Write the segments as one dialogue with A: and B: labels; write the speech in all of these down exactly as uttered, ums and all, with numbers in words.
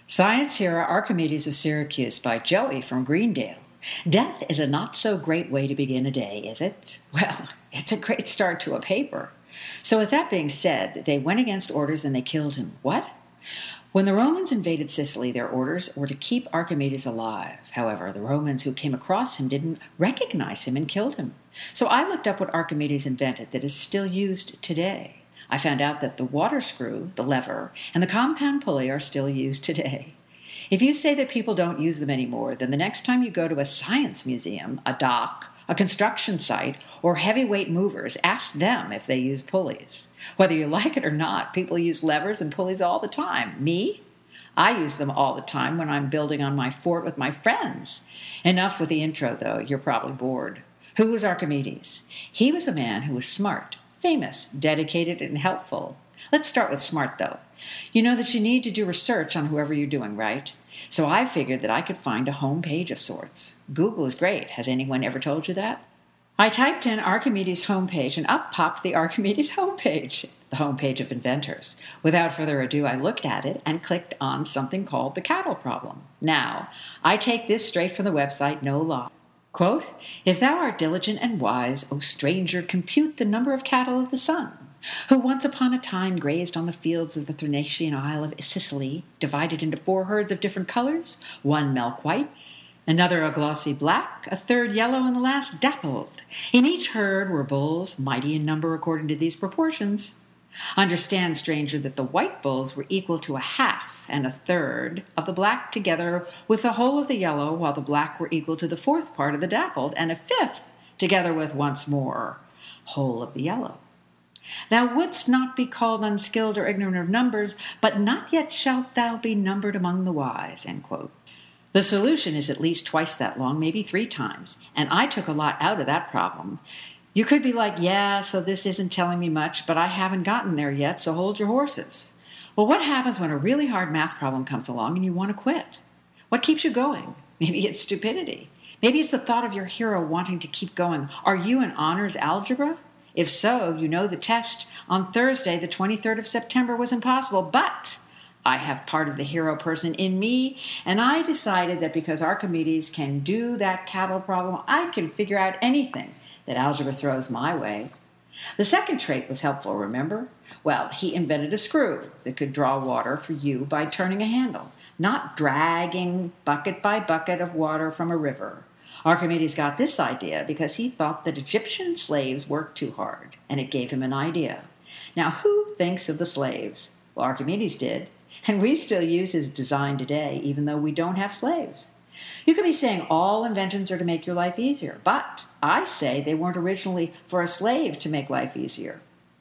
A: Science hero Archimedes of Syracuse by Joey from Greendale. Death is a not-so-great way to begin a day, is it? Well, it's a great start to a paper. So with that being said, they went against orders and they killed him. What? When the Romans invaded Sicily, their orders were to keep Archimedes alive. However, the Romans who came across him didn't recognize him and killed him. So I looked up what Archimedes invented that is still used today. I found out that the water screw, the lever, and the compound pulley are still used today. If you say that people don't use them anymore, then the next time you go to a science museum, a dock, a construction site, or heavyweight movers, ask them if they use pulleys. Whether you like it or not, people use levers and pulleys all the time. Me? I use them all the time when I'm building on my fort with my friends. Enough with the intro, though. You're probably bored. Who was Archimedes? He was a man who was smart, famous, dedicated, and helpful. Let's start with smart, though. You know that you need to do research on whoever you're doing, right? So I figured that I could find a home page of sorts. Google is great. Has anyone ever told you that? I typed in Archimedes homepage, and up popped the Archimedes homepage, the homepage of inventors. Without further ado, I looked at it and clicked on something called the cattle problem. Now, I take this straight from the website, no lie. Quote, "If thou art diligent and wise, O stranger, compute the number of cattle of the sun, who once upon a time grazed on the fields of the Thrinacian isle of Sicily, divided into four herds of different colors, one milk white, another a glossy black, a third yellow, and the last dappled. In each herd were bulls, mighty in number according to these proportions. Understand, stranger, that the white bulls were equal to a half and a third of the black together with the whole of the yellow, while the black were equal to the fourth part of the dappled, and a fifth together with once more whole of the yellow. Thou wouldst not be called unskilled or ignorant of numbers, but not yet shalt thou be numbered among the wise." End quote. The solution is at least twice that long, maybe three times, and I took a lot out of that problem. You could be like, yeah, so this isn't telling me much, but I haven't gotten there yet, so hold your horses. Well, what happens when a really hard math problem comes along and you want to quit? What keeps you going? Maybe it's stupidity. Maybe it's the thought of your hero wanting to keep going. Are you in honors algebra? If so, you know the test on Thursday, the twenty-third of September, was impossible, but I have part of the hero person in me, and I decided that because Archimedes can do that cattle problem, I can figure out anything that algebra throws my way. The second trait was helpful, remember? Well, he invented a screw that could draw water for you by turning a handle, not dragging bucket by bucket of water from a river. Archimedes got this idea because he thought that Egyptian slaves worked too hard, and it gave him an idea. Now, who thinks of the slaves? Well, Archimedes did, and we still use his design today, even though we don't have slaves. You could be saying all inventions are to make your life easier, but I say they weren't originally for a slave to make life easier.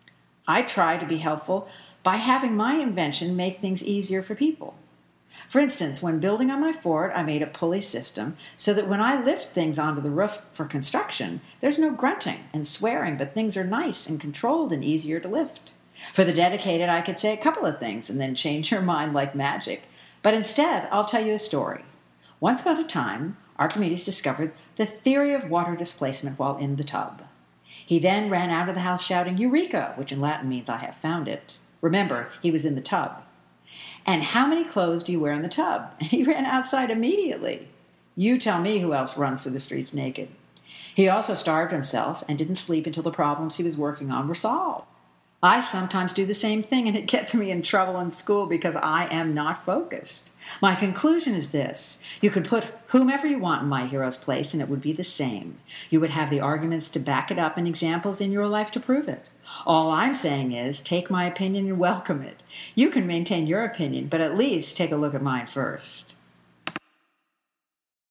A: I try to be helpful by having my invention make things easier for people. For instance, when building on my fort, I made a pulley system so that when I lift things onto the roof for construction, there's no grunting and swearing, but things are nice and controlled and easier to lift. For the dedicated, I could say a couple of things and then change your mind like magic. But instead, I'll tell you a story. Once upon a time, Archimedes discovered the theory of water displacement while in the tub. He then ran out of the house shouting, "Eureka!" which in Latin means "I have found it." Remember, he was in the tub. "And how many clothes do you wear in the tub?" And he ran outside immediately. You tell me who else runs through the streets naked. He also starved himself and didn't sleep until the problems he was working on were solved. I sometimes do the same thing, and it gets me in trouble in school because I am not focused. My conclusion is this. You could put whomever you want in my hero's place, and it would be the same. You would have the arguments to back it up and examples in your life to prove it. All I'm saying is, take my opinion and welcome it. You can maintain your opinion, but at least take a look at mine first.